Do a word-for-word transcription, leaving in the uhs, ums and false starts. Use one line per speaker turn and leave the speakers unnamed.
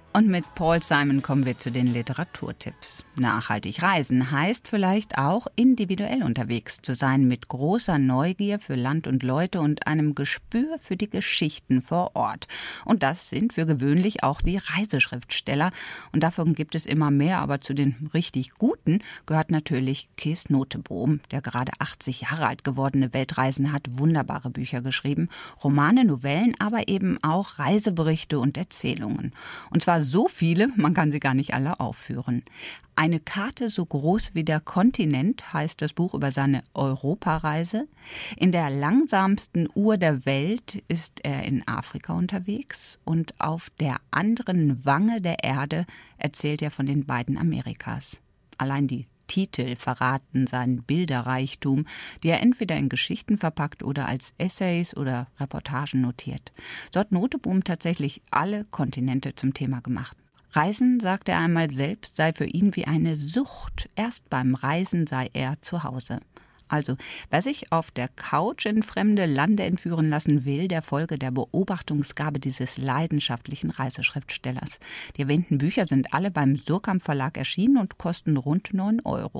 Und mit Paul Simon kommen wir zu den Literaturtipps. Nachhaltig reisen heißt vielleicht auch individuell unterwegs zu sein, mit großer Neugier für Land und Leute und einem Gespür für die Geschichten vor Ort. Und das sind für gewöhnlich auch die Reiseschriftsteller. Und davon gibt es immer mehr, aber zu den richtig Guten gehört natürlich Kees Noteboom, der gerade achtzig Jahre alt gewordene Weltreisen hat, wunderbare Bücher geschrieben, Romane, Novellen, aber eben auch Reiseberichte und Erzählungen. Und zwar so viele, man kann sie gar nicht alle aufführen. Eine Karte so groß wie der Kontinent heißt das Buch über seine Europareise. In der langsamsten Uhr der Welt ist er in Afrika unterwegs und auf der anderen Wange der Erde erzählt er von den beiden Amerikas. Allein die Titel verraten seinen Bilderreichtum, die er entweder in Geschichten verpackt oder als Essays oder Reportagen notiert. So hat Noteboom tatsächlich alle Kontinente zum Thema gemacht. Reisen, sagt er einmal selbst, sei für ihn wie eine Sucht. Erst beim Reisen sei er zu Hause. Also, wer sich auf der Couch in fremde Lande entführen lassen will, der folge der Beobachtungsgabe dieses leidenschaftlichen Reiseschriftstellers. Die erwähnten Bücher sind alle beim Surkamp Verlag erschienen und kosten rund neun Euro.